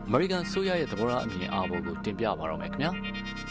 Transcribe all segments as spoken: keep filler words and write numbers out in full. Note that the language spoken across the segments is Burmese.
American ဆိုရရဲ့သဘောထားအမြင်အာဘော်ကိုတင်ပြပါတော့မယ်ခင်ဗျာ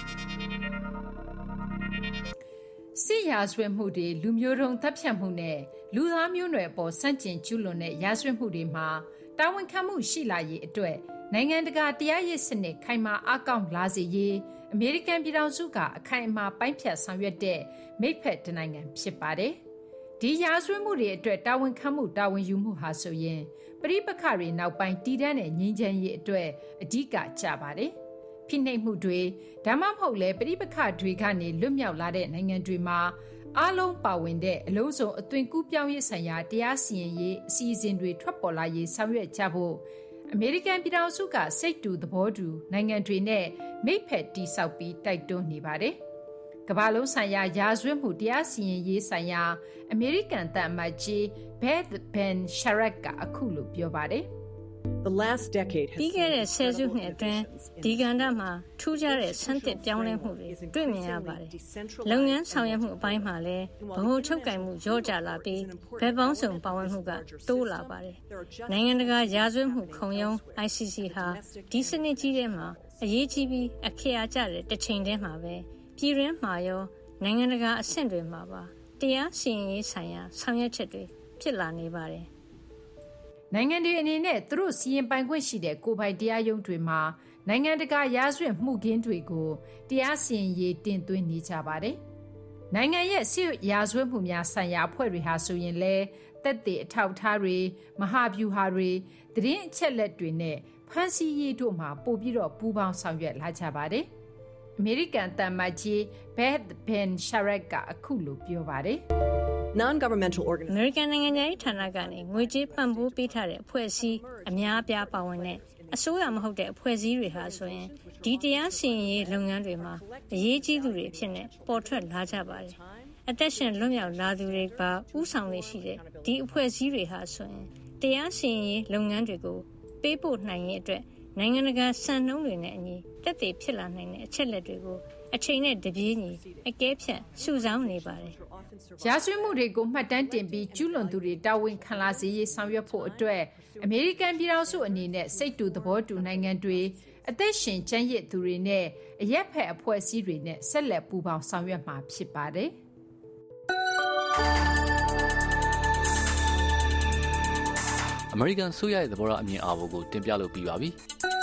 စစ်ရာဇဝတ်မှုတွေလူမျိုးတုံးတပ်ဖြတ်မှုနဲ့လူသားမျိုးနွယ်အပေါ်စန့်ကျင်ကျူးလွန်တဲ့ရာဇဝတ်မှုတွေမှာတာဝန်ခံမှုရှိလာရေးအတွက်နိုင်ငံတကာတရားရေးစနစ်ခိုင်မာအားကောင်းလာစေရေးအမေရိကန်ပြည်ထောင်စုကအခိုင်အမာပိုင်းဖြတ်ဆောင်ရွက်တဲ့မိတ်ဖက်တနိုင်ငံဖြစ်ပါတယ်။ဒီရာဇဝတ်မှုတွေအတွက်တာဝန်ခံမှုတာဝန်ယူမှုဟာဆိုရင်ပဋိပက္ခတွေနောက်ပိုင်းတည်တံ့တဲ့ငြိမ်းချမ်းရေးအတွက်အဓိကကျပါတယ်။ဖိနှိပ်မှုတွေဒါမှမဟုတ်လဲပဋိပက္ခတွေကနေလွတ်မြောက်လာတဲ့နိုင်ငံတွေမှာအားလုံးပါဝင်တဲ့အလုံးစုံအသွင်ကူးပြောင်းရေးဆိုင်ရာတရားစီရင်ရေးအစီအစဉ်တွေထွက်ပေါ်လာရေးဆောင်ရွက်ကြဖို့အမေရိကန်ပြည်ထောင်စုကစိတ်တူသဘောတူနိုင်ငံတွေနဲ့မိတ်ဖက်တိဆောက်ပြီးတိုက်တွန်းနေပါတယ်။ကမ္ဘာလုံးဆိုင်ရာရာဇဝတ်မှုတရားစီရင်ရေးဆိုင်ရာအမေရိကန်သံအမတ်ကြီး Beth Ben Sharrat ကအခုလိုပြောပါတယ်။ The last decade has ပြီးခဲ့တဲ့ဆယ်စုနှစ်အတွင်းဒီကဏ္ဍမှာထူးခြားတဲ့ဆန်းသစ်ပြောင်းလဲမှုတွေတွေ့မြင်ရပါတယ်။လုပ်ငန်းဆောင်ရွက်မှုအပိုင်းမှာလည်းဗဟိုချုပ်ကိုင်မှုရော့ကျလာပြီးဘက်ပေါင်းစုံပါဝင်မှုကတိုးလာပါတယ်။နိုင်ငံတကာရာဇဝတ်မှုခုံရုံး I C C ဟာဒီစနစ်ကြီးထဲမှာအရေးကြီးပြီးအခရာကျတဲ့တစ်ချိန်တည်းမှာပဲပြည်တွင်းမှာရောနိုင်ငံတကာအဆင့်တွေမှာပါတရားစီရင်ရေးဆိုင်ရာဆောင်ရွက်ချက်တွေဖြစ်လာနေပါတယ်။နိုင်ငံတွေအနေနဲ့သူတို့စီရင်ပိုင်ခွင့်ရှိတဲ့ကိုယ်ပိုင်တရားရုံးတွေမှာနိုင်ငံတကာရာဇဝတ်မှုခင်းတွေကိုတရားစီရင်ရေးတင်သွင်းနေကြပါတယ်။နိုင်ငံရဲ့စစ်ရာဇဝတ်မှုများဆိုင်ရာအဖွဲ့တွေဟာဆိုရင်လည်းသက်သေအထောက်အထားတွေမဟာဗျူဟာတွေသတင်းအချက်လက်တွေနဲ့ဖန်ဆီးရေးတို့မှာပို့ပြီးတော့ပူးပေါင်းဆောင်ရွက်လာကြပါတယ်။အမေရိကန်သံအမတ်ကြီး Beth Ben Sharrat ကအခုလိုပြောပါတယ်။ Non-governmental organizations အမေရိကန်နိုင်ငံရေးဌာနကနေငွေကြေးပံ့ပိုးပေးထားတဲ့အဖွဲ့အစည်းအများအပြားပါဝင်တဲ့အစိုးရမဟုတ်တဲ့အဖွဲ့အစည်းတွေဟာဆိုရင်ဒီတရားစီရင်ရေးလုပ်ငန်းတွေမှာအရေးကြီးသူတွေအဖြစ်နဲ့ပေါ်ထွက်လာကြပါတယ်။အသက်ရှင်လွတ်မြောက်လာသူတွေပါဥဆောင်နေရှိတဲ့ဒီအဖွဲ့အစည်းတွေဟာဆိုရင်တရားစီရင်ရေးလုပ်ငန်းတွေကိုပေးပို့နိုင်ရေးအတွက်နိုင်ငံတကာစံနှုန်းတွေနဲ့အညီတက်သေးဖြစ်လာနိုင်တဲ့အချက်လက်တွေကိုအချိန်နဲ့တပြေးညီအကဲဖြတ်စုဆောင်းနေပါတယ်။ရာဇဝတ်မှုတွေကိုမှတ်တမ်းတင်ပြီးကျူးလွန်သူတွေတာဝန်ခံလာစေရေးဆောင်ရွက်ဖို့အတွက်အမေရိကန်ပြည်ထောင်စုအနေနဲ့စိတ်တူသဘောတူနိုင်ငံတွေအသက်ရှင်ကျန်းရစ်သူတွေနဲ့အရက်ဖက်အဖွဲ့အစည်းတွေနဲ့ဆက်လက်ပူးပေါင်းဆောင်ရွက်မှာဖြစ်ပါတယ်။ American ဆိုရရဲ့သဘောထားအမြင်အာဘော်ကိုတင်ပြလို့ပြီးပါပြီ။